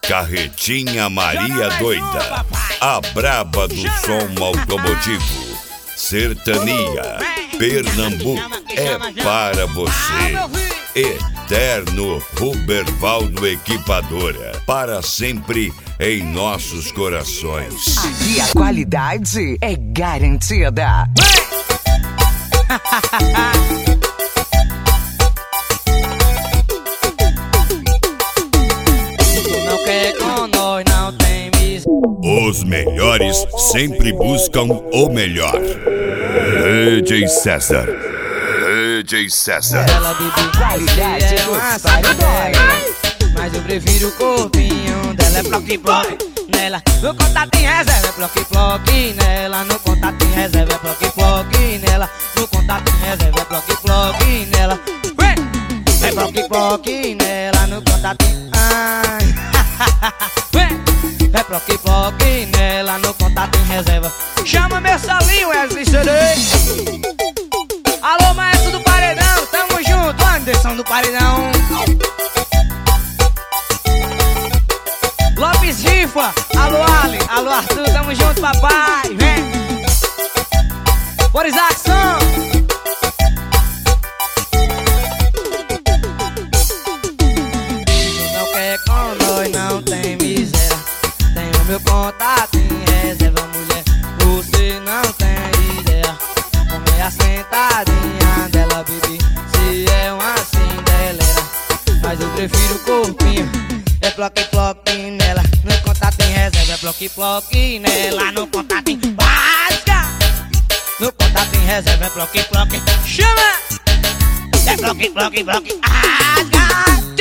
Carretinha Maria Doida, a braba do som automotivo. Sertania, Pernambuco é para você. Eterno Rubervaldo Equipadora, para sempre em nossos corações. Aqui a qualidade é garantida. Não quer com nós, não tem miss. Os melhores sempre buscam o melhor. DJ César. DJ César. Ela bebe Qualidade é uma dos paredões. mas eu prefiro o corpinho dela. É bloque nela, no contato em reserva. É bloque nela, no contato em reserva. É bloque nela, no contato em reserva. É bloque nela. É bloque nela, no contato em... Ai. É bloque nela, no contato em reserva. Chama meu salinho, Wesley CD. Alô, maestro do paredão, tamo junto, Anderson do paredão. Lopes Rifa, alô Ali, alô Arthur, tamo junto, papai, vem. Boris Axon. Não quer com nós, não tem miséria. Tem o meu contato em reserva, mulher. Você não tem ideia. Como é a sentadinha dela, bebê. Se é uma cindelera, mas eu prefiro o corpinho. É bloque nela, no contato em reserva. É bloque nela, no contato em básica. No contato em reserva. É bloque, chama. É bloque, rasga.